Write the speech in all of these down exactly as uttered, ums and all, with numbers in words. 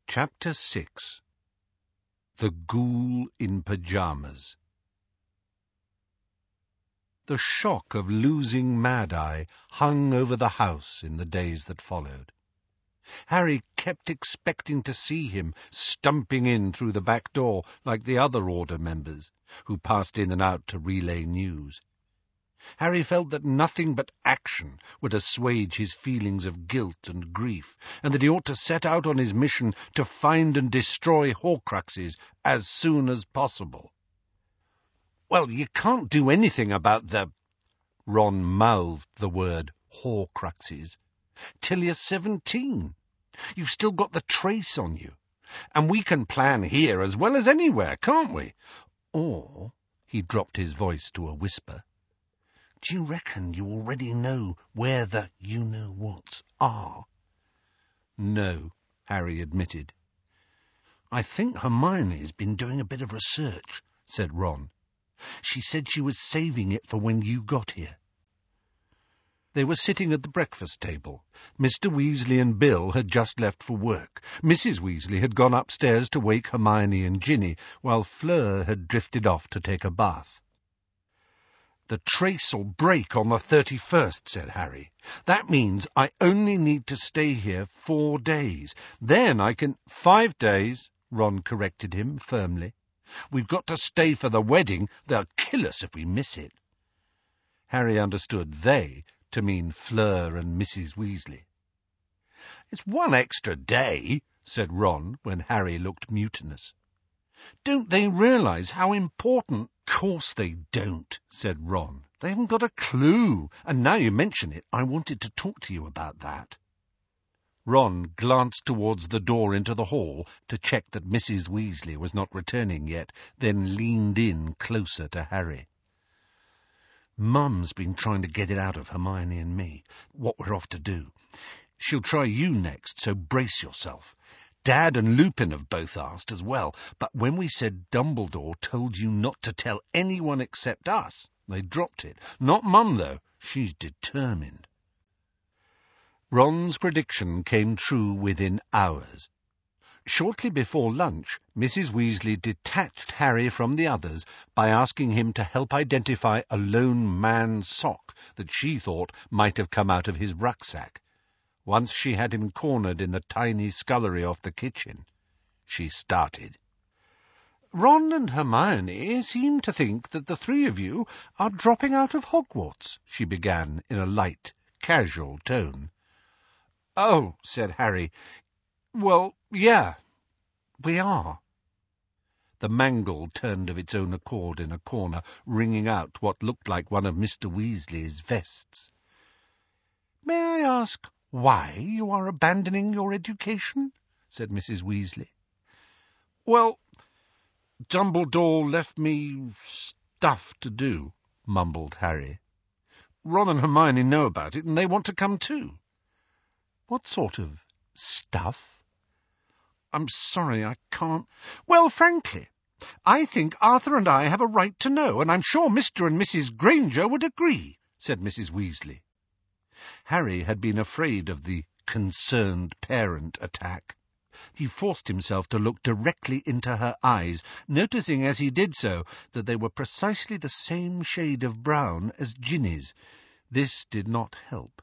Chapter six. The Ghoul in Pyjamas. The shock of losing Mad-Eye hung over the house in the days that followed. Harry kept expecting to see him stumping in through the back door like the other Order members, who passed in and out to relay news. Harry felt that nothing but action would assuage his feelings of guilt and grief, and that he ought to set out on his mission to find and destroy Horcruxes as soon as possible. "Well, you can't do anything about the—" Ron mouthed the word Horcruxes. "Till you're seventeen. You've still got the trace on you. And we can plan here as well as anywhere, can't we? Or," he dropped his voice to a whisper, "do you reckon you already know where the you-know-whats are?" "No," Harry admitted. "I think Hermione's been doing a bit of research," said Ron. "She said she was saving it for when you got here." They were sitting at the breakfast table. Mister Weasley and Bill had just left for work. Missus Weasley had gone upstairs to wake Hermione and Ginny, while Fleur had drifted off to take a bath. "The trace'll break on the thirty-first, said Harry. "That means I only need to stay here four days. Then I can—" "Five days," Ron corrected him firmly. "We've got to stay for the wedding. They'll kill us if we miss it." Harry understood "they" to mean Fleur and Missus Weasley. "It's one extra day," said Ron, when Harry looked mutinous. "Don't they realise how important—" "Course they don't," said Ron. "They haven't got a clue, and now you mention it, I wanted to talk to you about that." Ron glanced towards the door into the hall to check that Missus Weasley was not returning yet, then leaned in closer to Harry. "Mum's been trying to get it out of Hermione and me, what we're off to do. She'll try you next, so brace yourself. Dad and Lupin have both asked as well, but when we said Dumbledore told you not to tell anyone except us, they dropped it. Not Mum, though. She's determined." Ron's prediction came true within hours. Shortly before lunch, Missus Weasley detached Harry from the others by asking him to help identify a lone man's sock that she thought might have come out of his rucksack. Once she had him cornered in the tiny scullery off the kitchen, she started. "Ron and Hermione seem to think that the three of you are dropping out of Hogwarts," she began in a light, casual tone. "Oh," said Harry. "Well, yeah, we are." The mangle turned of its own accord in a corner, wringing out what looked like one of Mister Weasley's vests. "May I ask why you are abandoning your education?" said Missus Weasley. "Well, Dumbledore left me stuff to do," mumbled Harry. "Ron and Hermione know about it, and they want to come too." "What sort of stuff?" "I'm sorry, I can't—" "Well, frankly, I think Arthur and I have a right to know, and I'm sure Mister and Missus Granger would agree," said Missus Weasley. Harry had been afraid of the concerned parent attack. He forced himself to look directly into her eyes, noticing as he did so that they were precisely the same shade of brown as Ginny's. This did not help.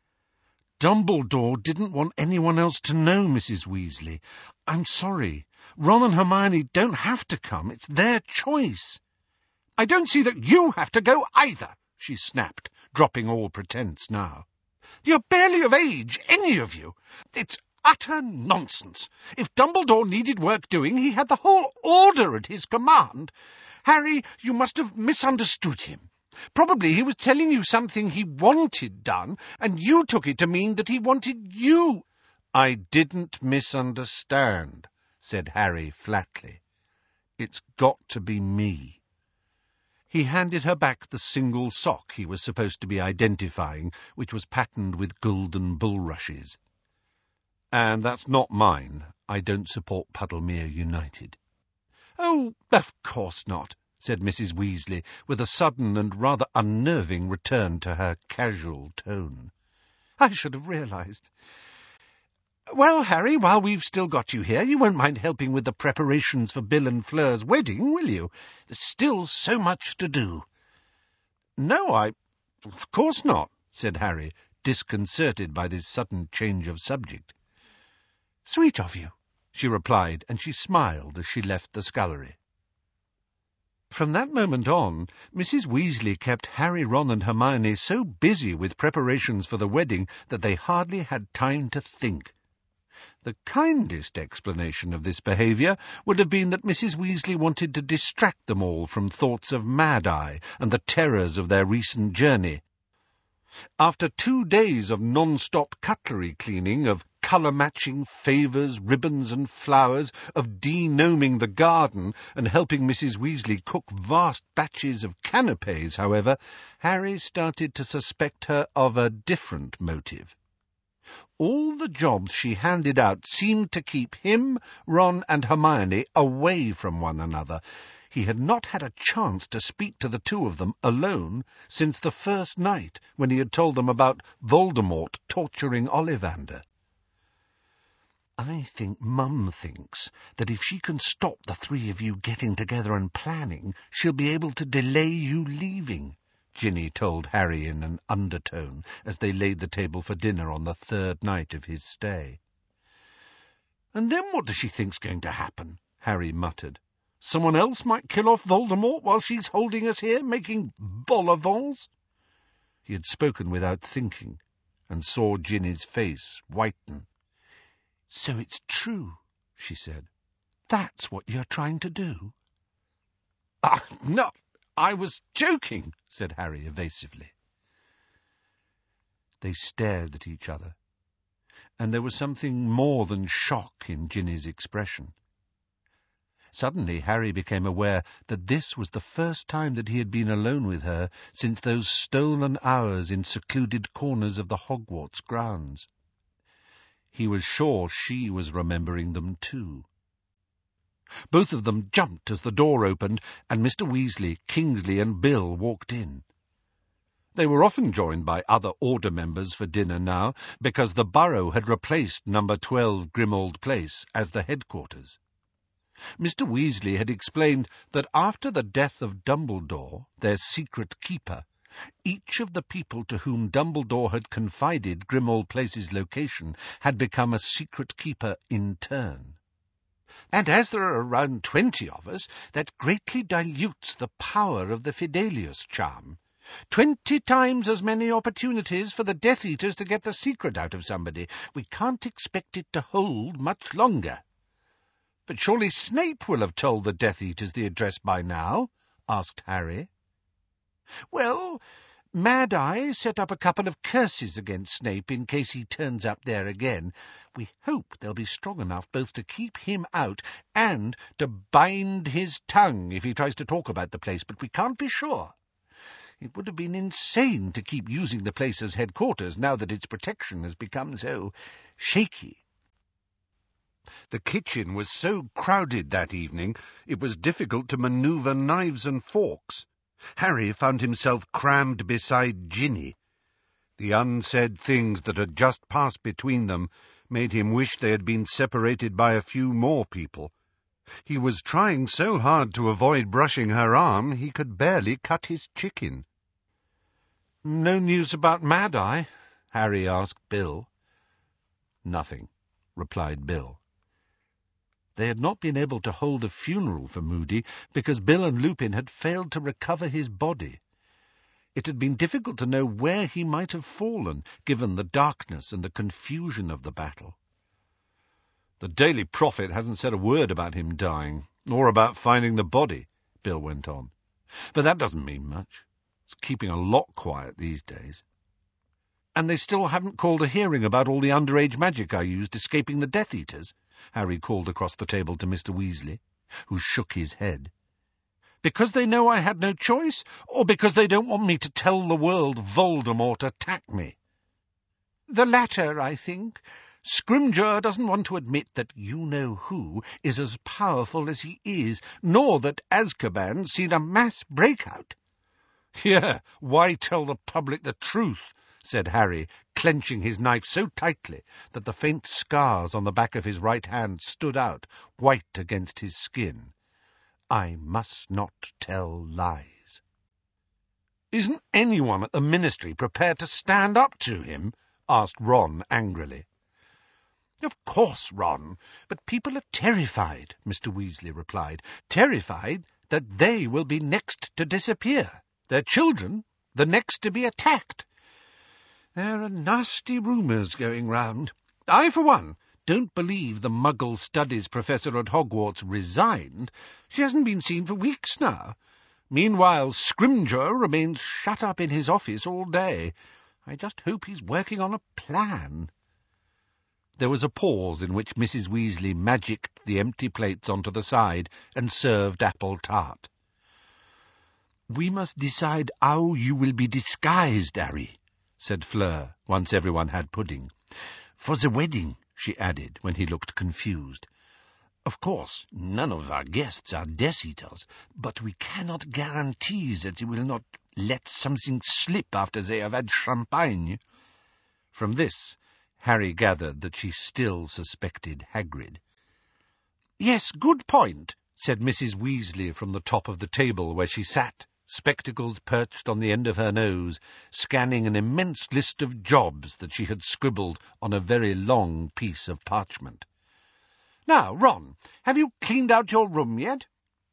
"Dumbledore didn't want anyone else to know, Missus Weasley. I'm sorry. Ron and Hermione don't have to come. It's their choice." "I don't see that you have to go either," she snapped, dropping all pretense now. "You're barely of age, any of you. It's utter nonsense. If Dumbledore needed work doing, he had the whole Order at his command. Harry, you must have misunderstood him. Probably he was telling you something he wanted done, and you took it to mean that he wanted you." "I didn't misunderstand," said Harry flatly. "It's got to be me." He handed her back the single sock he was supposed to be identifying, which was patterned with golden bulrushes. "And that's not mine. I don't support Puddlemere United." "Oh, of course not," said Missus Weasley, with a sudden and rather unnerving return to her casual tone. "I should have realised. Well, Harry, while we've still got you here, you won't mind helping with the preparations for Bill and Fleur's wedding, will you? There's still so much to do. No, I... Of course not, said Harry, disconcerted by this sudden change of subject. Sweet of you, she replied, and she smiled as she left the scullery. From that moment on, Missus Weasley kept Harry, Ron and Hermione so busy with preparations for the wedding that they hardly had time to think. The kindest explanation of this behaviour would have been that Missus Weasley wanted to distract them all from thoughts of Mad-Eye and the terrors of their recent journey. After two days of non-stop cutlery cleaning, of colour-matching favours, ribbons and flowers, of de-gnoming the garden and helping Missus Weasley cook vast batches of canapes, however, Harry started to suspect her of a different motive. All the jobs she handed out seemed to keep him, Ron and Hermione away from one another. He had not had a chance to speak to the two of them alone since the first night when he had told them about Voldemort torturing Ollivander. I think Mum thinks that if she can stop the three of you getting together and planning, she'll be able to delay you leaving, Ginny told Harry in an undertone as they laid the table for dinner on the third night of his stay. And then what does she think's going to happen? Harry muttered. Someone else might kill off Voldemort while she's holding us here, making vol au vents? He had spoken without thinking, and saw Ginny's face whiten. So it's true, she said. That's what you're trying to do? Ah, no, I was joking, said Harry evasively. They stared at each other, and there was something more than shock in Ginny's expression. Suddenly Harry became aware that this was the first time that he had been alone with her since those stolen hours in secluded corners of the Hogwarts grounds. He was sure she was remembering them too. Both of them jumped as the door opened, and Mister Weasley, Kingsley and Bill walked in. They were often joined by other Order members for dinner now, because the Burrow had replaced number twelve Grimmauld Place as the headquarters. Mister Weasley had explained that after the death of Dumbledore, their secret keeper, each of the people to whom Dumbledore had confided Grimmauld Place's location had become a secret keeper in turn. And as there are around twenty of us, that greatly dilutes the power of the Fidelius charm. Twenty times as many opportunities for the Death Eaters to get the secret out of somebody. We can't expect it to hold much longer. But surely Snape will have told the Death Eaters the address by now? Asked Harry. Well, Mad-Eye set up a couple of curses against Snape in case he turns up there again. We hope they'll be strong enough both to keep him out and to bind his tongue if he tries to talk about the place, but we can't be sure. It would have been insane to keep using the place as headquarters now that its protection has become so shaky. The kitchen was so crowded that evening it was difficult to manoeuvre knives and forks. Harry found himself crammed beside Ginny. The unsaid things that had just passed between them made him wish they had been separated by a few more people. He was trying so hard to avoid brushing her arm he could barely cut his chicken. "No news about Mad-Eye?" Harry asked Bill. "Nothing," replied Bill. They had not been able to hold a funeral for Moody because Bill and Lupin had failed to recover his body. It had been difficult to know where he might have fallen, given the darkness and the confusion of the battle. "The Daily Prophet hasn't said a word about him dying, nor about finding the body," Bill went on. "But that doesn't mean much. It's keeping a lot quiet these days." "And they still haven't called a hearing about all the underage magic I used escaping the Death Eaters?" Harry called across the table to Mister Weasley, who shook his head. "Because they know I had no choice, or because they don't want me to tell the world Voldemort attacked me?" "The latter, I think. Scrimgeour doesn't want to admit that you-know-who is as powerful as he is, nor that Azkaban's seen a mass breakout." "Yeah, why tell the public the truth?" said Harry, clenching his knife so tightly that the faint scars on the back of his right hand stood out, white against his skin. "I must not tell lies." "Isn't anyone at the Ministry prepared to stand up to him?" asked Ron angrily. "Of course, Ron, but people are terrified," Mister Weasley replied. "Terrified that they will be next to disappear, their children the next to be attacked. There are nasty rumours going round. I, for one, don't believe the Muggle Studies professor at Hogwarts resigned. She hasn't been seen for weeks now. Meanwhile, Scrimgeour remains shut up in his office all day. I just hope he's working on a plan." There was a pause in which Missus Weasley magicked the empty plates onto the side and served apple tart. "We must decide how you will be disguised, Harry," said Fleur, once everyone had pudding. "For the wedding," she added, when he looked confused. "Of course, none of our guests are Death Eaters, but we cannot guarantee that they will not let something slip after they have had champagne." From this, Harry gathered that she still suspected Hagrid. "Yes, good point," said Missus Weasley from the top of the table where she sat, spectacles perched on the end of her nose, scanning an immense list of jobs that she had scribbled on a very long piece of parchment. "Now, Ron, have you cleaned out your room yet?"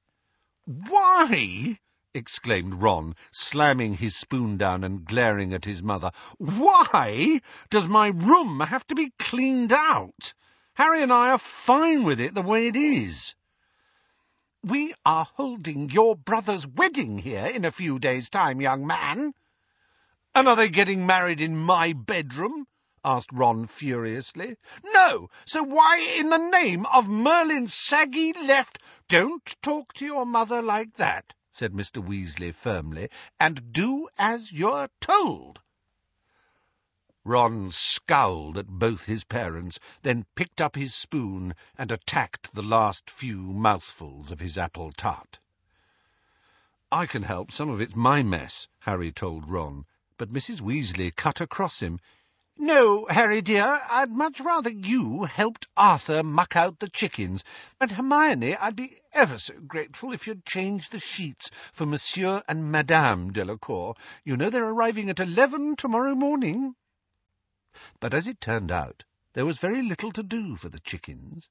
"Why?" exclaimed Ron, slamming his spoon down and glaring at his mother. "Why does my room have to be cleaned out? Harry and I are fine with it the way it is." "We are holding your brother's wedding here in a few days' time, young man." "And are they getting married in my bedroom?" asked Ron furiously. "No, so why in the name of Merlin's saggy left—" "Don't talk to your mother like that," said Mister Weasley firmly, "and do as you're told." Ron scowled at both his parents, then picked up his spoon and attacked the last few mouthfuls of his apple tart. "I can help, some of it's my mess," Harry told Ron, but Missus Weasley cut across him. "No, Harry dear, I'd much rather you helped Arthur muck out the chickens. And Hermione, I'd be ever so grateful if you'd change the sheets for Monsieur and Madame Delacour. You know they're arriving at eleven tomorrow morning." But as it turned out, there was very little to do for the chickens.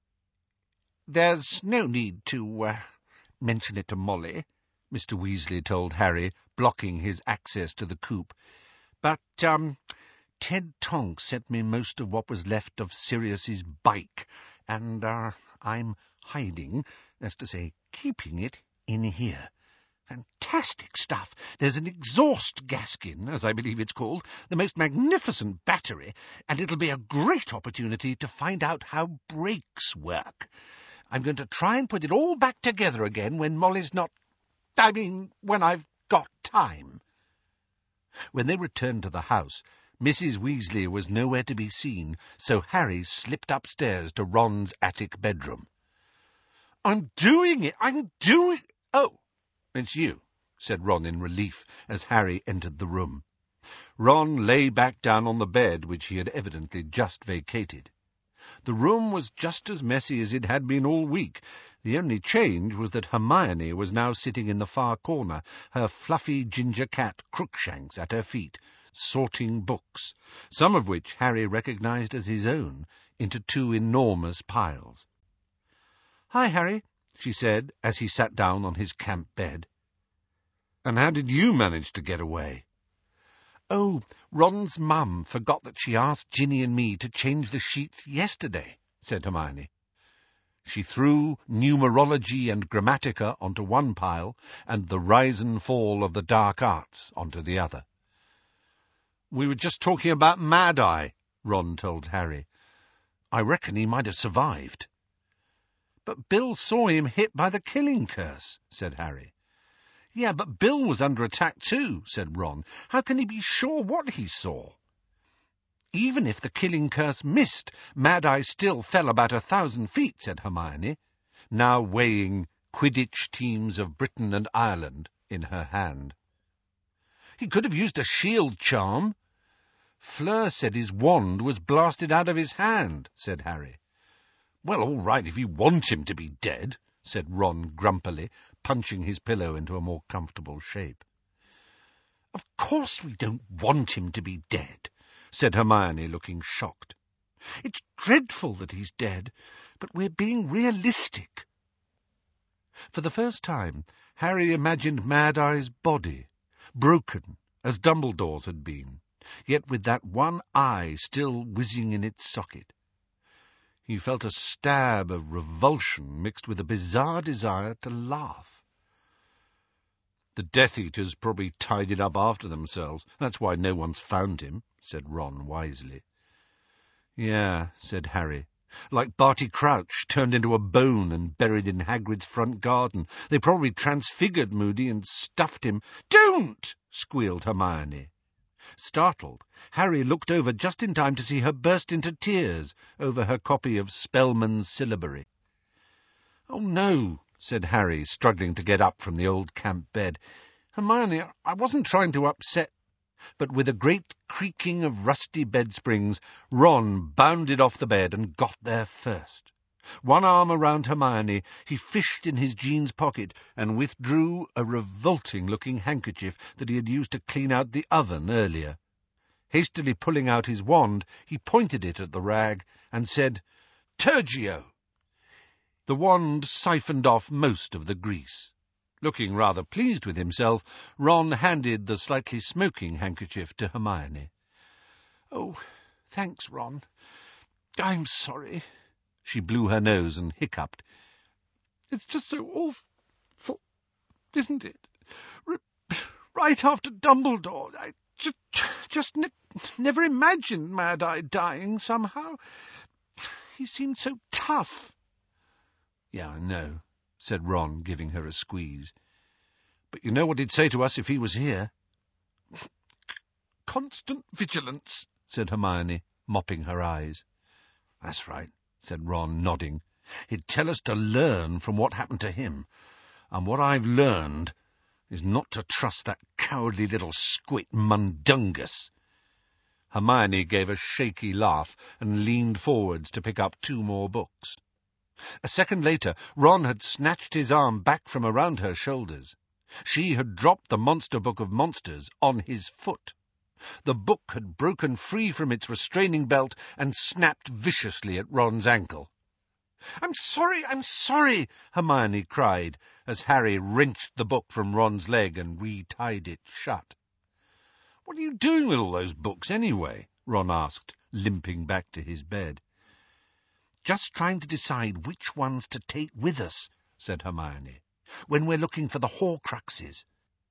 "There's no need to uh, mention it to Molly," Mister Weasley told Harry, blocking his access to the coop. "But, um... Ted Tonks sent me most of what was left of Sirius's bike, and uh, I'm hiding, that's to say, keeping it in here. Fantastic stuff. There's an exhaust gaskin, as I believe it's called, the most magnificent battery, and it'll be a great opportunity to find out how brakes work. I'm going to try and put it all back together again when Molly's not... I mean, when I've got time." When they returned to the house, Missus Weasley was nowhere to be seen, so Harry slipped upstairs to Ron's attic bedroom. "I'm doing it! I'm doing... Oh, it's you," said Ron in relief as Harry entered the room. Ron lay back down on the bed which he had evidently just vacated. The room was just as messy as it had been all week. The only change was that Hermione was now sitting in the far corner, her fluffy ginger cat Crookshanks at her feet, sorting books, some of which Harry recognized as his own, into two enormous piles. "Hi, Harry," she said, as he sat down on his camp bed. "And how did you manage to get away?" "Oh, Ron's mum forgot that she asked Ginny and me to change the sheets yesterday," said Hermione. She threw Numerology and Grammatica onto one pile and the Rise and Fall of the Dark Arts onto the other. "We were just talking about Mad-Eye," Ron told Harry. "I reckon he might have survived." "But Bill saw him hit by the killing curse," said Harry. "Yeah, but Bill was under attack too," said Ron. "How can he be sure what he saw?" "Even if the killing curse missed, Mad-Eye still fell about a thousand feet," said Hermione, now weighing Quidditch teams of Britain and Ireland in her hand. "He could have used a shield charm." Fleur said his wand was blasted out of his hand, said Harry. Well, all right, if you want him to be dead, said Ron grumpily, punching his pillow into a more comfortable shape. Of course we don't want him to be dead, said Hermione, looking shocked. It's dreadful that he's dead, but we're being realistic. For the first time, Harry imagined Mad-Eye's body, broken, as Dumbledore's had been, yet with that one eye still whizzing in its socket. He felt a stab of revulsion mixed with a bizarre desire to laugh. The Death Eaters probably tied it up after themselves. That's why no one's found him, said Ron wisely. Yeah, said Harry. Like Barty Crouch, turned into a bone and buried in Hagrid's front garden. They probably transfigured Moody and stuffed him. Don't! Squealed Hermione. Startled, Harry looked over just in time to see her burst into tears over her copy of Spellman's Syllabary. Oh, no, said Harry, struggling to get up from the old camp bed. Hermione, I wasn't trying to upset... But with a great creaking of rusty bed springs, Ron bounded off the bed and got there first. One arm around Hermione, he fished in his jeans pocket and withdrew a revolting-looking handkerchief that he had used to clean out the oven earlier. Hastily pulling out his wand, he pointed it at the rag and said, Tergio! The wand siphoned off most of the grease. Looking rather pleased with himself, Ron handed the slightly smoking handkerchief to Hermione. Oh, thanks, Ron. I'm sorry. She blew her nose and hiccuped. It's just so awful, isn't it? R- right after Dumbledore, I just, just ne- never imagined Mad-Eye dying somehow. He seemed so tough. Yeah, I know, said Ron, giving her a squeeze. But you know what he'd say to us if he was here? Constant vigilance, said Hermione, mopping her eyes. That's right, said Ron, nodding. He'd tell us to learn from what happened to him. And what I've learned is not to trust that cowardly little squit Mundungus. Hermione gave a shaky laugh and leaned forwards to pick up two more books. A second later, Ron had snatched his arm back from around her shoulders. She had dropped the Monster Book of Monsters on his foot. The book had broken free from its restraining belt and snapped viciously at Ron's ankle. "I'm sorry, I'm sorry," Hermione cried, as Harry wrenched the book from Ron's leg and retied it shut. "What are you doing with all those books, anyway?" Ron asked, limping back to his bed. "Just trying to decide which ones to take with us," said Hermione, "when we're looking for the Horcruxes."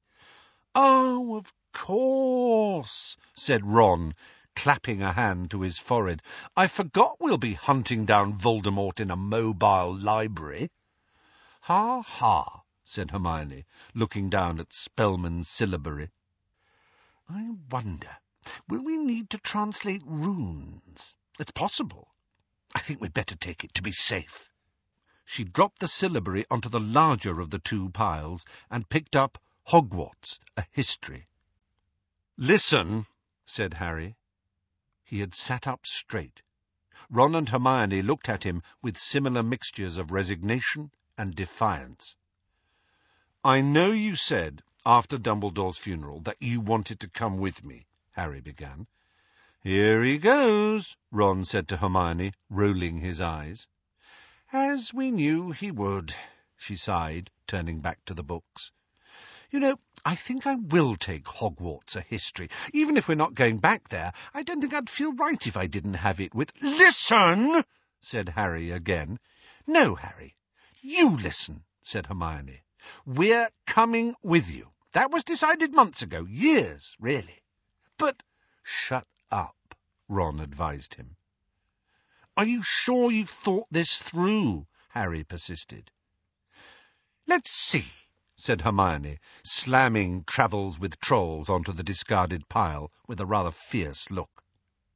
"Oh, of course," said Ron, clapping a hand to his forehead. "I forgot we'll be hunting down Voldemort in a mobile library." "Ha, ha," said Hermione, looking down at Spellman's Syllabary. "I wonder, will we need to translate runes? It's possible. I think we'd better take it to be safe." She dropped the syllabary onto the larger of the two piles and picked up Hogwarts, a history. "Listen," said Harry. He had sat up straight. Ron and Hermione looked at him with similar mixtures of resignation and defiance. "I know you said, after Dumbledore's funeral, that you wanted to come with me," Harry began. "Here he goes," Ron said to Hermione, rolling his eyes. "As we knew he would," she sighed, turning back to the books. "You know, I think I will take Hogwarts, a history. Even if we're not going back there, I don't think I'd feel right if I didn't have it with—" "Listen!" said Harry again. "No, Harry, you listen," said Hermione. "We're coming with you. That was decided months ago, years, really." "But—" "Shut up," Ron advised him. "Are you sure you've thought this through?" Harry persisted. "Let's see," said Hermione, slamming Travels with Trolls onto the discarded pile with a rather fierce look.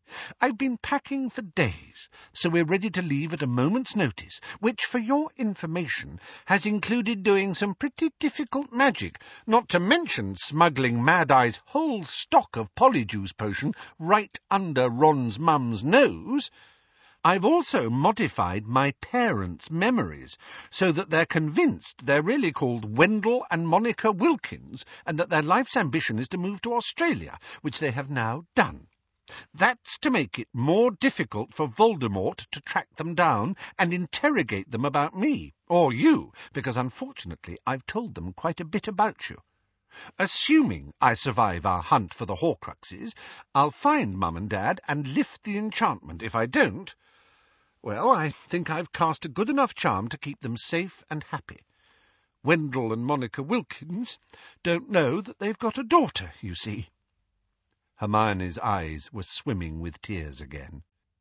I've been packing for days, so we're ready to leave at a moment's notice, which, for your information, has included doing some pretty difficult magic, not to mention smuggling Mad-Eye's whole stock of Polyjuice potion right under Ron's mum's nose. I've also modified my parents' memories so that they're convinced they're really called Wendell and Monica Wilkins and that their life's ambition is to move to Australia, which they have now done. That's to make it more difficult for Voldemort to track them down and interrogate them about me, or you, because unfortunately I've told them quite a bit about you. Assuming I survive our hunt for the Horcruxes, I'll find Mum and Dad and lift the enchantment. If I don't, well, I think I've cast a good enough charm to keep them safe and happy. Wendell and Monica Wilkins don't know that they've got a daughter, you see. Hermione's eyes were swimming with tears again.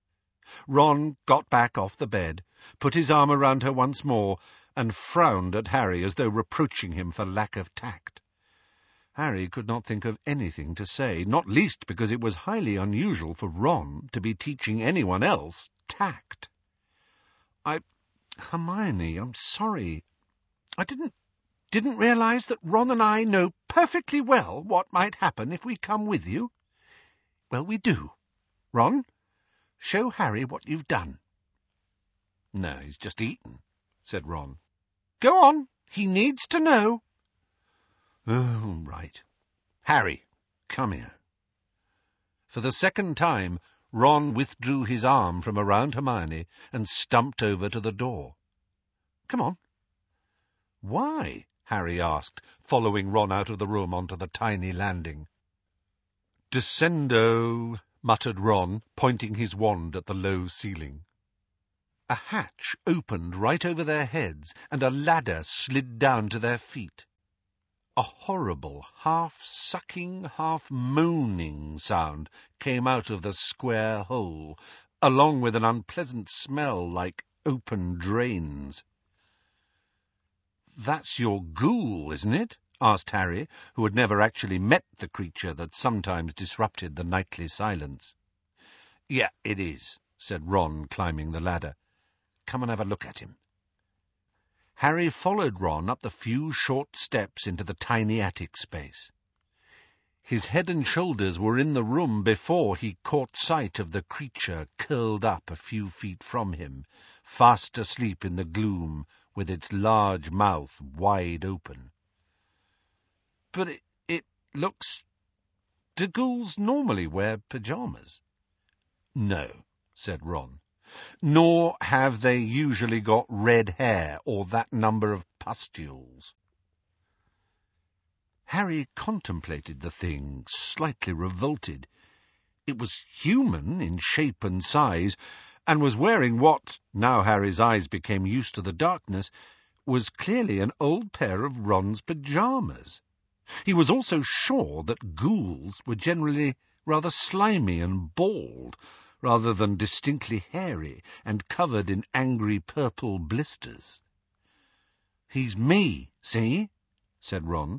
Ron got back off the bed, put his arm around her once more, and frowned at Harry as though reproaching him for lack of tact. Harry could not think of anything to say, not least because it was highly unusual for Ron to be teaching anyone else tact. I... Hermione, I'm sorry. I didn't... didn't realize that Ron and I know perfectly well what might happen if we come with you. Well, we do. Ron, show Harry what you've done. No, he's just eaten, said Ron. Go on, he needs to know. Oh, right. Harry, come here. For the second time, Ron withdrew his arm from around Hermione and stumped over to the door. Come on. Why? Harry asked, following Ron out of the room onto the tiny landing. Descendo, muttered Ron, pointing his wand at the low ceiling. A hatch opened right over their heads, and a ladder slid down to their feet. A horrible, half-sucking, half-moaning sound came out of the square hole, along with an unpleasant smell like open drains. "That's your ghoul, isn't it?" asked Harry, who had never actually met the creature that sometimes disrupted the nightly silence. "Yeah, it is," said Ron, climbing the ladder. "Come and have a look at him." Harry followed Ron up the few short steps into the tiny attic space. His head and shoulders were in the room before he caught sight of the creature curled up a few feet from him, fast asleep in the gloom, with its large mouth wide open. "But it, it looks... Do ghouls normally wear pyjamas?" "No," said Ron. "Nor have they usually got red hair or that number of pustules." Harry contemplated the thing, slightly revolted. It was human in shape and size, and was wearing what, now Harry's eyes became used to the darkness, was clearly an old pair of Ron's pyjamas. He was also sure that ghouls were generally rather slimy and bald, rather than distinctly hairy and covered in angry purple blisters. "He's me, see?" said Ron.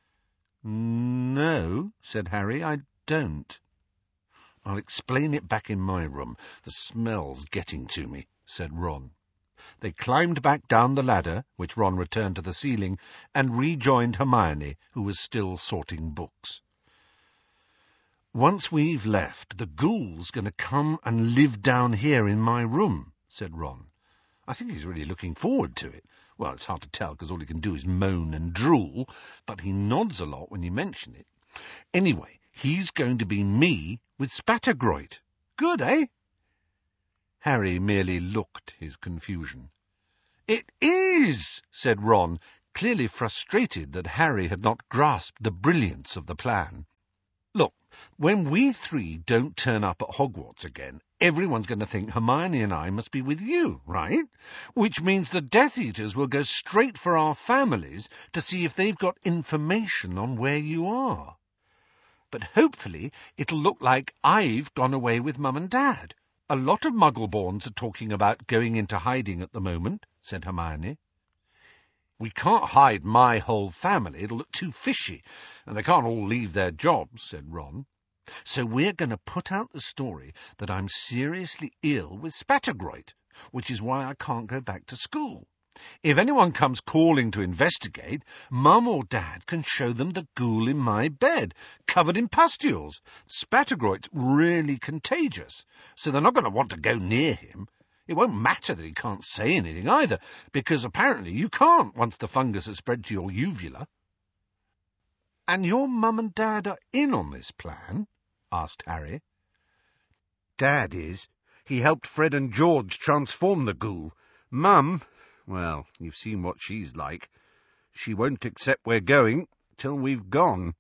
"No," said Harry, "I don't." "I'll explain it back in my room. The smell's getting to me," said Ron. They climbed back down the ladder, which Ron returned to the ceiling, and rejoined Hermione, who was still sorting books. "Once we've left, the ghoul's going to come and live down here in my room," said Ron. "I think he's really looking forward to it. Well, it's hard to tell, because all he can do is moan and drool, but he nods a lot when you mention it. Anyway, he's going to be me with Spattergroit. Good, eh?" Harry merely looked his confusion. "It is," said Ron, clearly frustrated that Harry had not grasped the brilliance of the plan. "Look, when we three don't turn up at Hogwarts again, everyone's going to think Hermione and I must be with you, right? Which means the Death Eaters will go straight for our families to see if they've got information on where you are. But hopefully it'll look like I've gone away with Mum and Dad. A lot of Muggleborns are talking about going into hiding at the moment," said Hermione. "We can't hide my whole family. It'll look too fishy, and they can't all leave their jobs," said Ron. So we're going to put out the story that I'm seriously ill with spattergroit, which is why I can't go back to school. If anyone comes calling to investigate, Mum or Dad can show them the ghoul in my bed, covered in pustules. Spattergroit's really contagious, so they're not going to want to go near him. It won't matter that he can't say anything either, because apparently you can't once the fungus has spread to your uvula. And your Mum and Dad are in on this plan? Asked Harry. Dad is. He helped Fred and George transform the ghoul. Mum, well, you've seen what she's like. She won't accept we're going till we've gone.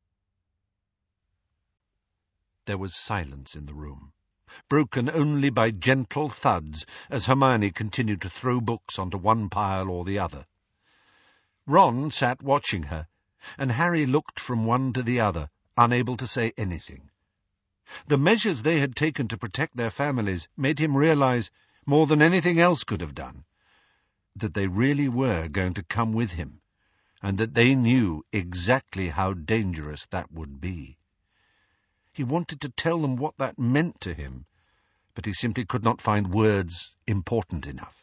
There was silence in the room, broken only by gentle thuds as Hermione continued to throw books onto one pile or the other. Ron sat watching her, and Harry looked from one to the other, unable to say anything. The measures they had taken to protect their families made him realize, more than anything else could have done, that they really were going to come with him, and that they knew exactly how dangerous that would be. He wanted to tell them what that meant to him, but he simply could not find words important enough.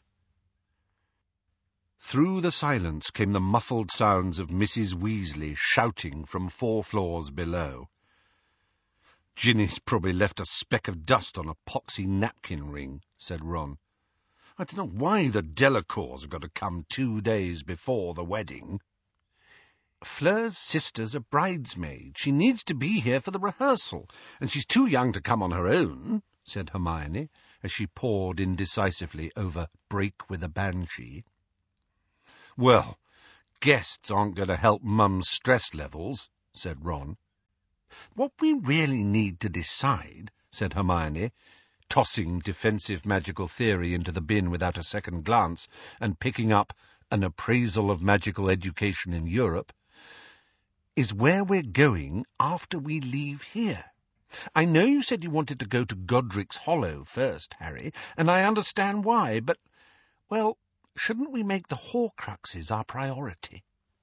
Through the silence came the muffled sounds of Missus Weasley shouting from four floors below. "Ginny's probably left a speck of dust on a poxy napkin ring," said Ron. "I don't know why the Delacours have got to come two days before the wedding." "Fleur's sister's a bridesmaid. She needs to be here for the rehearsal, and she's too young to come on her own," said Hermione, as she pored indecisively over Break with a Banshee. "Well, guests aren't going to help Mum's stress levels," said Ron. "What we really need to decide," said Hermione, tossing defensive magical theory into the bin without a second glance and picking up An Appraisal of Magical Education in Europe, "is where we're going after we leave here. I know you said you wanted to go to Godric's Hollow first, Harry, and I understand why, but, well, shouldn't we make the Horcruxes our priority?"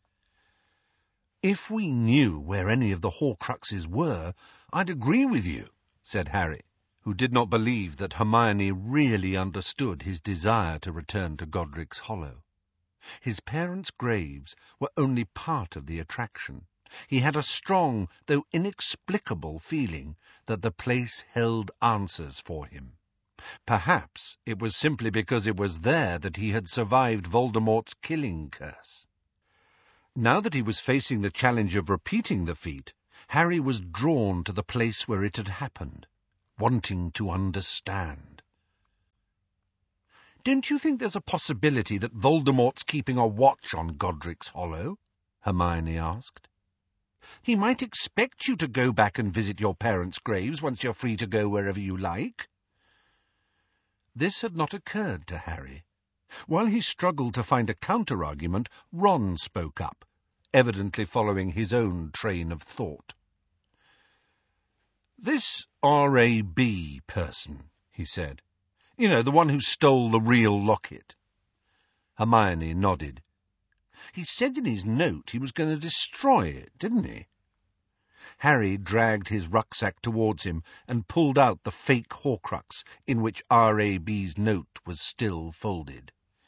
"If we knew where any of the Horcruxes were, I'd agree with you," said Harry, who did not believe that Hermione really understood his desire to return to Godric's Hollow. His parents' graves were only part of the attraction. He had a strong, though inexplicable, feeling that the place held answers for him. Perhaps it was simply because it was there that he had survived Voldemort's killing curse. Now that he was facing the challenge of repeating the feat, Harry was drawn to the place where it had happened, wanting to understand. "Don't you think there's a possibility that Voldemort's keeping a watch on Godric's Hollow?" Hermione asked. "He might expect you to go back and visit your parents' graves once you're free to go wherever you like." This had not occurred to Harry. While he struggled to find a counter-argument, Ron spoke up, evidently following his own train of thought. "This R A B person," he said. "You know, the one who stole the real locket." Hermione nodded. "He said in his note he was going to destroy it, didn't he?" Harry dragged his rucksack towards him and pulled out the fake Horcrux in which R A B's note was still folded.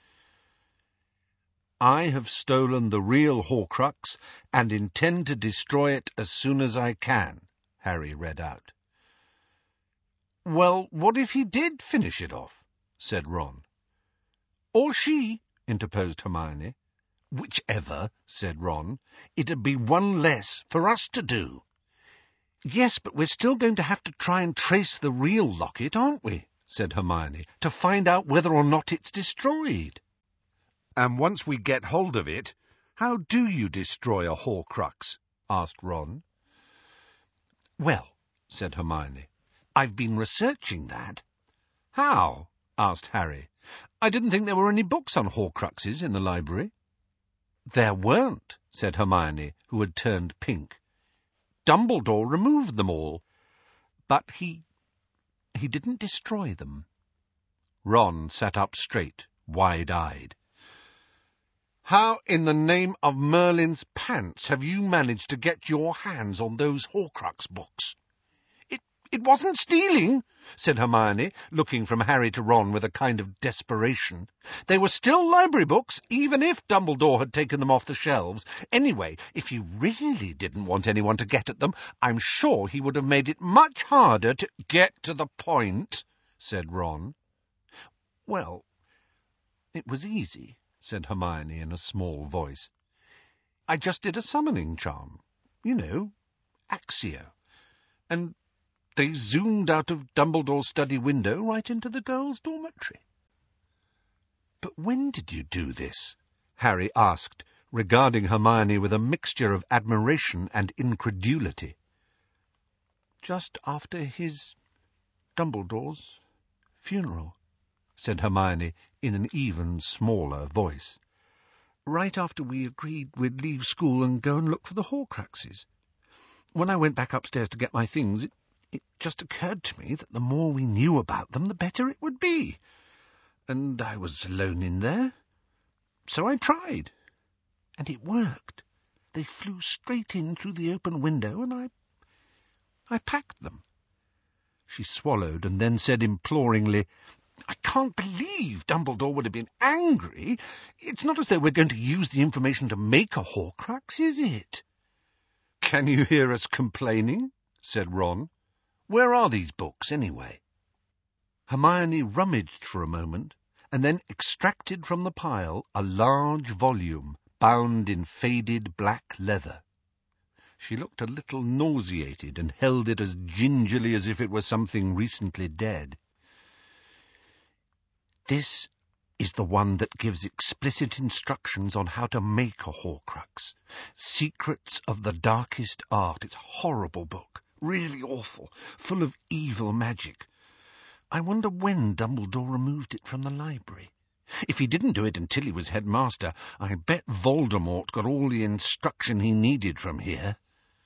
"I have stolen the real Horcrux and intend to destroy it as soon as I can," Harry read out. "Well, what if he did finish it off?" said Ron. "Or she," interposed Hermione. "Whichever," said Ron. "It'd be one less for us to do." "Yes, but we're still going to have to try and trace the real locket, aren't we?" said Hermione, "to find out whether or not it's destroyed." "And once we get hold of it, how do you destroy a Horcrux?" asked Ron. "Well," said Hermione, "I've been researching that." "How?" asked Harry. "I didn't think there were any books on Horcruxes in the library." "There weren't," said Hermione, who had turned pink. "Dumbledore removed them all. But he... he didn't destroy them." Ron sat up straight, wide-eyed. "How in the name of Merlin's pants have you managed to get your hands on those Horcrux books?" "It It wasn't stealing, said Hermione, looking from Harry to Ron with a kind of desperation. They were still library books, even if Dumbledore had taken them off the shelves. Anyway, if you really didn't want anyone to get at them, I'm sure he would have made it much harder to— Get to the point, said Ron. Well, it was easy, said Hermione in a small voice. I just did a summoning charm. You know, Accio. And they zoomed out of Dumbledore's study window right into the girls' dormitory. But when did you do this? Harry asked, regarding Hermione with a mixture of admiration and incredulity. Just after his, Dumbledore's, funeral, said Hermione in an even smaller voice. Right after we agreed we'd leave school and go and look for the Horcruxes. When I went back upstairs to get my things, it, it just occurred to me that the more we knew about them, the better it would be. And I was alone in there. So I tried. And it worked. They flew straight in through the open window, and I... I packed them. She swallowed and then said imploringly, I can't believe Dumbledore would have been angry. It's not as though we're going to use the information to make a Horcrux, is it? Can you hear us complaining? Said Ron. Where are these books, anyway? Hermione rummaged for a moment, and then extracted from the pile a large volume bound in faded black leather. She looked a little nauseated and held it as gingerly as if it were something recently dead. This is the one that gives explicit instructions on how to make a Horcrux. Secrets of the Darkest Art. It's a horrible book, really awful, full of evil magic. I wonder when Dumbledore removed it from the library. If he didn't do it until he was headmaster, I bet Voldemort got all the instruction he needed from here.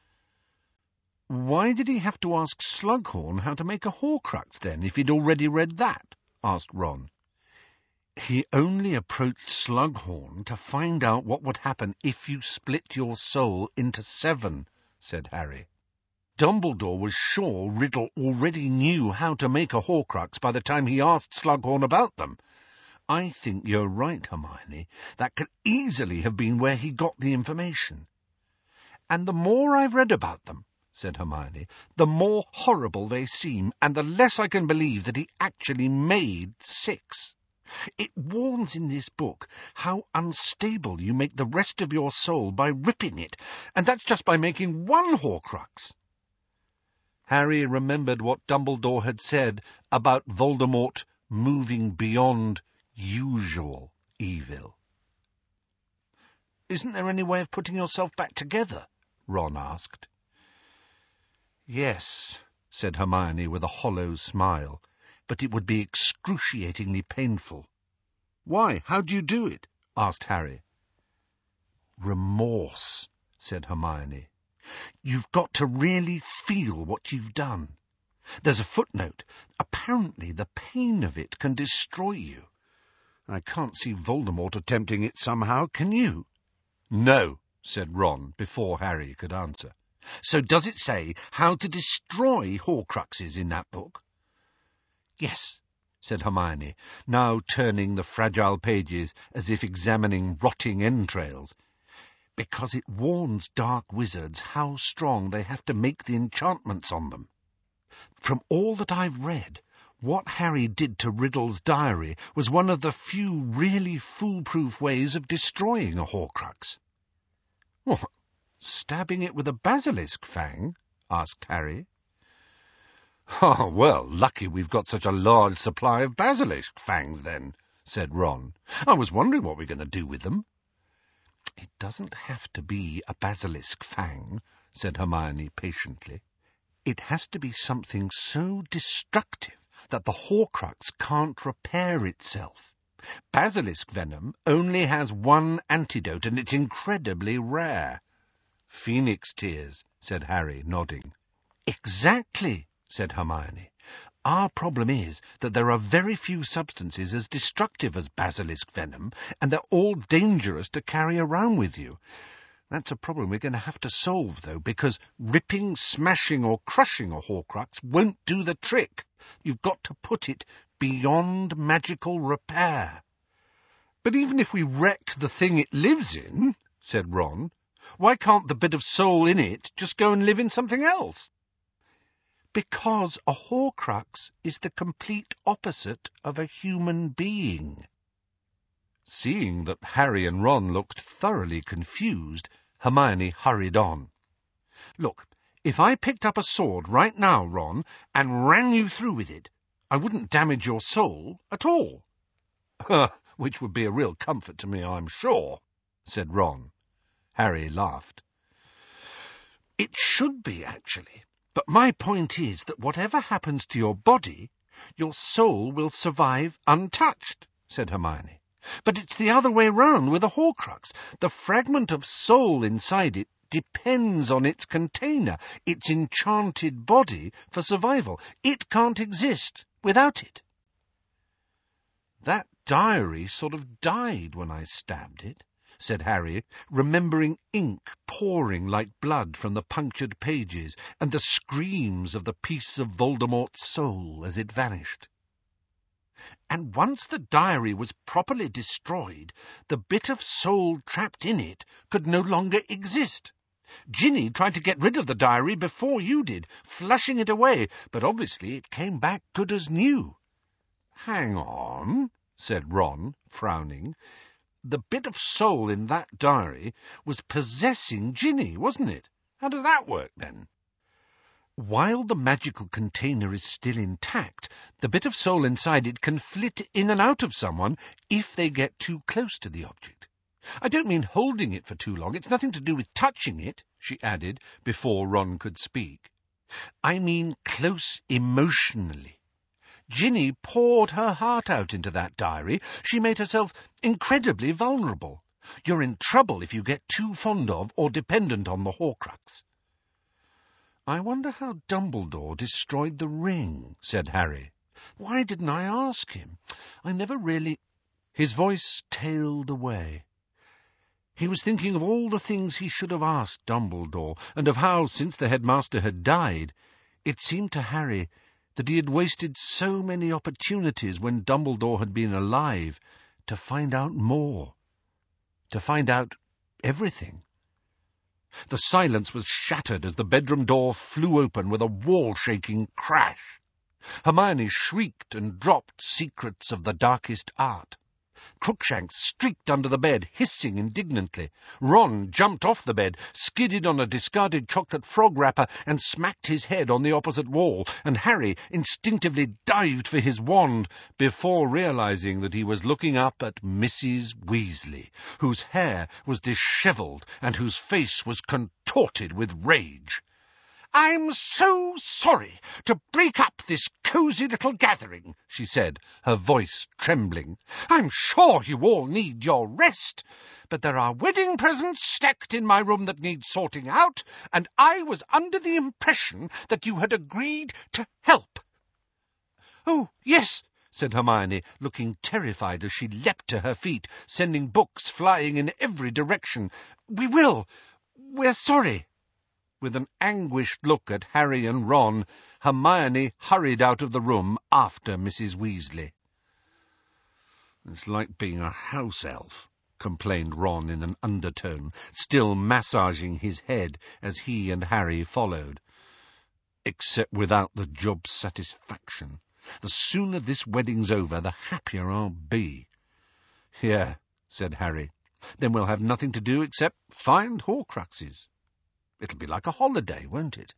Why did he have to ask Slughorn how to make a Horcrux, then, if he'd already read that? Asked Ron. He only approached Slughorn to find out what would happen if you split your soul into seven, said Harry. Dumbledore was sure Riddle already knew how to make a Horcrux by the time he asked Slughorn about them. I think you're right, Hermione. That could easily have been where he got the information. And the more I've read about them, said Hermione, the more horrible they seem, and the less I can believe that he actually made six. It warns in this book how unstable you make the rest of your soul by ripping it, and that's just by making one Horcrux. Harry remembered what Dumbledore had said about Voldemort moving beyond usual evil. Isn't there any way of putting yourself back together? Ron asked. Yes, said Hermione with a hollow smile, but it would be excruciatingly painful. Why, how do you do it? Asked Harry. Remorse, said Hermione. You've got to really feel what you've done. There's a footnote. Apparently the pain of it can destroy you. I can't see Voldemort attempting it somehow, can you? No, said Ron, before Harry could answer. So does it say how to destroy Horcruxes in that book? Yes, said Hermione, now turning the fragile pages as if examining rotting entrails, because it warns dark wizards how strong they have to make the enchantments on them. From all that I've read, what Harry did to Riddle's diary was one of the few really foolproof ways of destroying a Horcrux. What, stabbing it with a basilisk fang? Asked Harry. Oh, well, lucky we've got such a large supply of basilisk fangs, then, said Ron. I was wondering what we're going to do with them. It doesn't have to be a basilisk fang, said Hermione patiently. It has to be something so destructive that the Horcrux can't repair itself. Basilisk venom only has one antidote, and it's incredibly rare. Phoenix tears, said Harry, nodding. Exactly, said Hermione. Our problem is that there are very few substances as destructive as basilisk venom, and they're all dangerous to carry around with you. That's a problem we're going to have to solve, though, because ripping, smashing or crushing a Horcrux won't do the trick. You've got to put it beyond magical repair. But even if we wreck the thing it lives in, said Ron, why can't the bit of soul in it just go and live in something else? Because a Horcrux is the complete opposite of a human being. Seeing that Harry and Ron looked thoroughly confused, Hermione hurried on. Look, if I picked up a sword right now, Ron, and ran you through with it, I wouldn't damage your soul at all. Which would be a real comfort to me, I'm sure, said Ron. Harry laughed. It should be, actually. But my point is that whatever happens to your body, your soul will survive untouched, said Hermione. But it's the other way round with a Horcrux. The fragment of soul inside it depends on its container, its enchanted body, for survival. It can't exist without it. That diary sort of died when I stabbed it, said Harry, remembering ink pouring like blood from the punctured pages and the screams of the piece of Voldemort's soul as it vanished. And once the diary was properly destroyed, the bit of soul trapped in it could no longer exist. Ginny tried to get rid of the diary before you did, flushing it away, but obviously it came back good as new. Hang on, said Ron, frowning. The bit of soul in that diary was possessing Ginny, wasn't it? How does that work, then? While the magical container is still intact, the bit of soul inside it can flit in and out of someone if they get too close to the object. I don't mean holding it for too long. It's nothing to do with touching it, she added, before Ron could speak. I mean close emotionally. Ginny poured her heart out into that diary. She made herself incredibly vulnerable. You're in trouble if you get too fond of or dependent on the Horcrux. I wonder how Dumbledore destroyed the ring, said Harry. Why didn't I ask him? I never really... His voice tailed away. He was thinking of all the things he should have asked Dumbledore, and of how, since the headmaster had died, it seemed to Harry that he had wasted so many opportunities when Dumbledore had been alive to find out more, to find out everything. The silence was shattered as the bedroom door flew open with a wall-shaking crash. Hermione shrieked and dropped secrets of the darkest art. Crookshanks streaked under the bed, hissing indignantly. Ron jumped off the bed, skidded on a discarded chocolate frog wrapper, and smacked his head on the opposite wall, and Harry instinctively dived for his wand before realizing that he was looking up at Missus Weasley, whose hair was dishevelled and whose face was contorted with rage. "I'm so sorry to break up this cosy little gathering," she said, her voice trembling. "I'm sure you all need your rest, but there are wedding presents stacked in my room that need sorting out, and I was under the impression that you had agreed to help." "Oh, yes," said Hermione, looking terrified as she leapt to her feet, sending books flying in every direction. "We will. We're sorry." With an anguished look at Harry and Ron, Hermione hurried out of the room after Missus Weasley. "It's like being a house elf," complained Ron in an undertone, still massaging his head as he and Harry followed. "Except without the job satisfaction. The sooner this wedding's over, the happier I'll be." "Yeah," said Harry. "Then we'll have nothing to do except find Horcruxes. It'll be like a holiday, won't it?"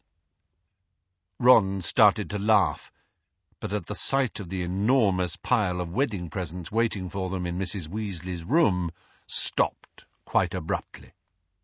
Ron started to laugh, but at the sight of the enormous pile of wedding presents waiting for them in Missus Weasley's room, stopped quite abruptly.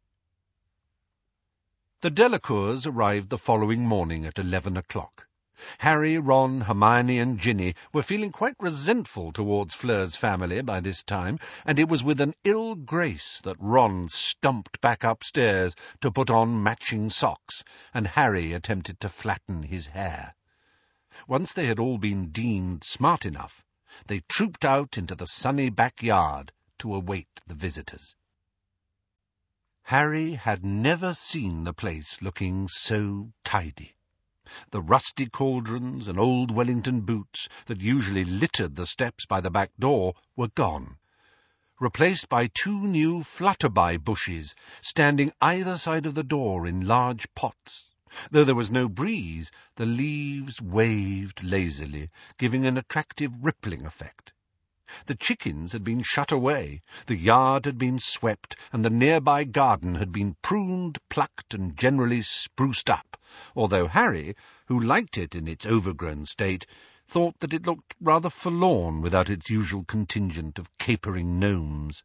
The Delacours arrived the following morning at eleven o'clock. Harry, Ron, Hermione and Ginny were feeling quite resentful towards Fleur's family by this time, and it was with an ill grace that Ron stumped back upstairs to put on matching socks, and Harry attempted to flatten his hair. Once they had all been deemed smart enough, they trooped out into the sunny backyard to await the visitors. Harry had never seen the place looking so tidy. The rusty cauldrons and old Wellington boots that usually littered the steps by the back door were gone, replaced by two new flutterby bushes standing either side of the door in large pots. Though there was no breeze, the leaves waved lazily, giving an attractive rippling effect. The chickens had been shut away, the yard had been swept, and the nearby garden had been pruned, plucked, and generally spruced up, although Harry, who liked it in its overgrown state, thought that it looked rather forlorn without its usual contingent of capering gnomes.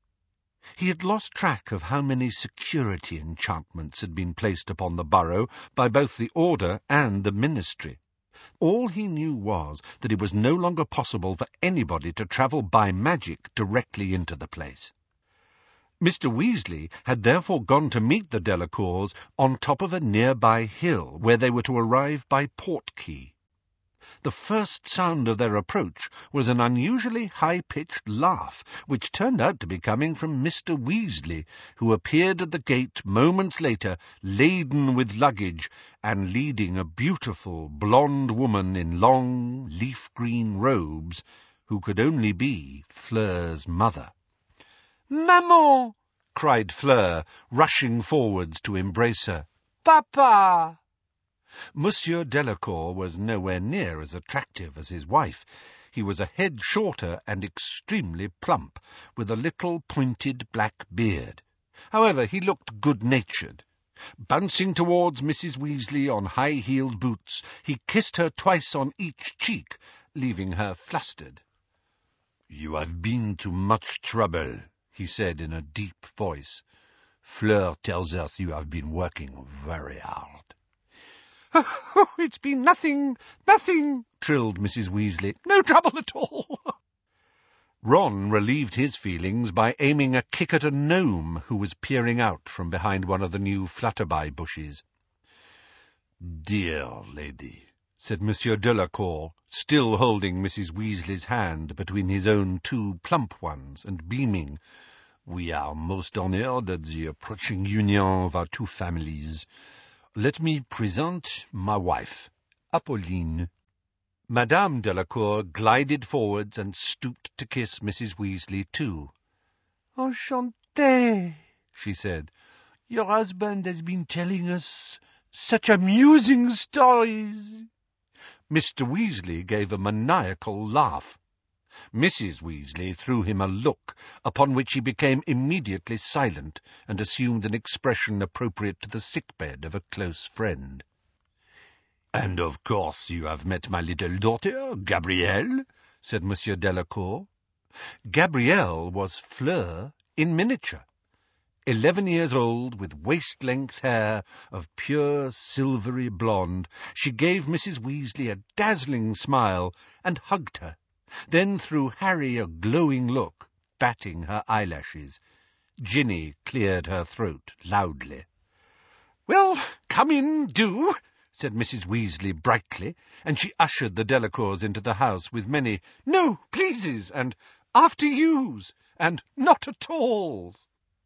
He had lost track of how many security enchantments had been placed upon the borough by both the Order and the Ministry. All he knew was that it was no longer possible for anybody to travel by magic directly into the place. Mister Weasley had therefore gone to meet the Delacours on top of a nearby hill, where they were to arrive by Portkey. The first sound of their approach was an unusually high-pitched laugh, which turned out to be coming from Mister Weasley, who appeared at the gate moments later, laden with luggage, and leading a beautiful blonde woman in long, leaf-green robes, who could only be Fleur's mother. "Maman!" cried Fleur, rushing forwards to embrace her. "Papa!" Monsieur Delacour was nowhere near as attractive as his wife. He was a head shorter and extremely plump, with a little pointed black beard. However, he looked good-natured. Bouncing towards Missus Weasley on high-heeled boots, he kissed her twice on each cheek, leaving her flustered. "You have been to much trouble," he said in a deep voice. "Fleur tells us you have been working very hard." "Oh, it's been nothing, nothing," trilled Missus Weasley. "No trouble at all." Ron relieved his feelings by aiming a kick at a gnome who was peering out from behind one of the new flutterby bushes. "Dear lady," said Monsieur Delacour, still holding Missus Weasley's hand between his own two plump ones and beaming, "we are most honoured at the approaching union of our two families. Let me present my wife, Apolline." Madame Delacour glided forwards and stooped to kiss Missus Weasley too. "Enchantée," she said. "Your husband has been telling us such amusing stories." Mister Weasley gave a maniacal laugh. Missus Weasley threw him a look, upon which he became immediately silent, and assumed an expression appropriate to the sick-bed of a close friend. "And of course you have met my little daughter, Gabrielle," said Monsieur Delacour. Gabrielle was Fleur in miniature. Eleven years old, with waist-length hair of pure silvery blonde, she gave Missus Weasley a dazzling smile and hugged her, then threw Harry a glowing look, batting her eyelashes. Ginny cleared her throat loudly. "Well, come in, do," said Missus Weasley brightly, and she ushered the Delacours into the house with many "No, pleases," and "After yous," and "Not at alls."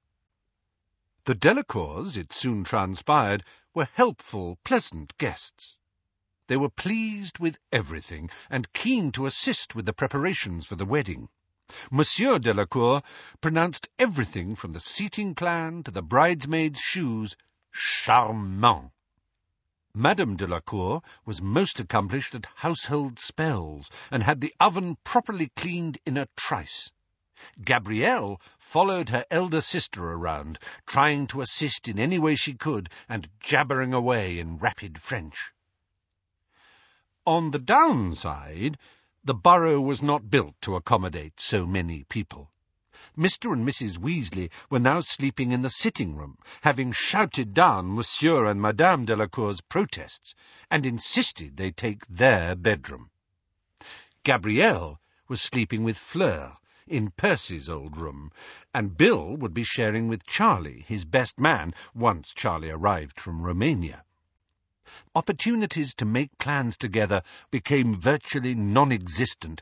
The Delacours, it soon transpired, were helpful, pleasant guests. They were pleased with everything, and keen to assist with the preparations for the wedding. Monsieur Delacour pronounced everything from the seating plan to the bridesmaids' shoes charmant. Madame Delacour was most accomplished at household spells, and had the oven properly cleaned in a trice. Gabrielle followed her elder sister around, trying to assist in any way she could, and jabbering away in rapid French. On the downside, the borough was not built to accommodate so many people. Mister and Missus Weasley were now sleeping in the sitting-room, having shouted down Monsieur and Madame Delacour's protests, and insisted they take their bedroom. Gabrielle was sleeping with Fleur in Percy's old room, and Bill would be sharing with Charlie, his best man, once Charlie arrived from Romania. Opportunities to make plans together became virtually non-existent,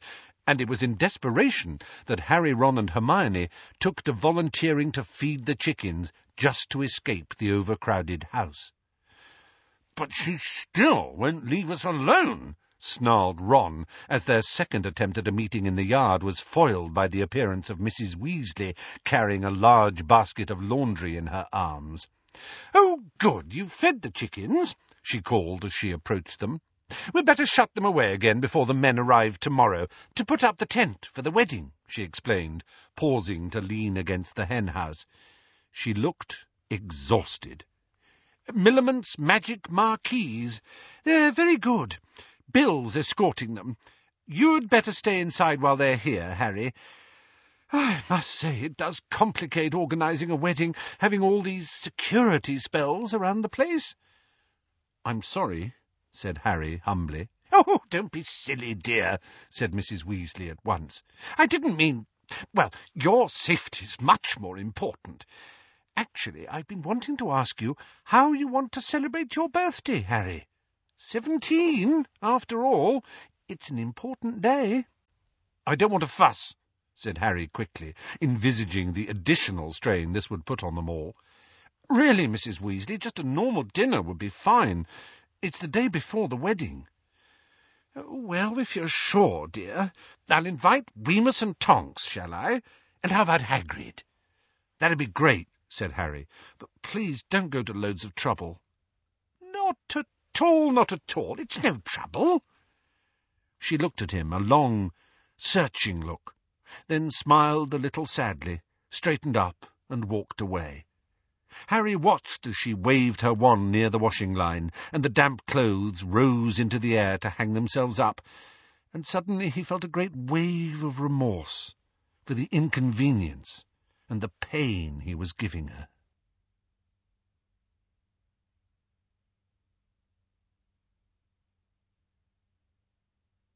and it was in desperation that Harry, Ron and Hermione took to volunteering to feed the chickens just to escape the overcrowded house. "But she still won't leave us alone," snarled Ron, as their second attempt at a meeting in the yard was foiled by the appearance of Missus Weasley carrying a large basket of laundry in her arms. "Oh, good, you've fed the chickens," she called as she approached them. "We'd better shut them away again before the men arrive tomorrow, to put up the tent for the wedding," she explained, pausing to lean against the hen-house. She looked exhausted. "Millamant's magic marquees. They're very good. Bill's escorting them. You'd better stay inside while they're here, Harry. I must say it does complicate organising a wedding, having all these security spells around the place." "I'm sorry," said Harry humbly. "Oh, don't be silly, dear," said Missus Weasley at once. "I didn't mean... Well, your safety's much more important. Actually, I've been wanting to ask you how you want to celebrate your birthday, Harry. Seventeen, after all. It's an important day." "I don't want to fuss," said Harry quickly, envisaging the additional strain this would put on them all. "Really, Missus Weasley, just a normal dinner would be fine. It's the day before the wedding." "Well, if you're sure, dear. I'll invite Remus and Tonks, shall I? And how about Hagrid?" "That'd be great," said Harry. "But please don't go to loads of trouble." "Not at all, not at all. It's no trouble." She looked at him, a long, searching look, then smiled a little sadly, straightened up, and walked away. Harry watched as she waved her wand near the washing line, and the damp clothes rose into the air to hang themselves up, and suddenly he felt a great wave of remorse for the inconvenience and the pain he was giving her.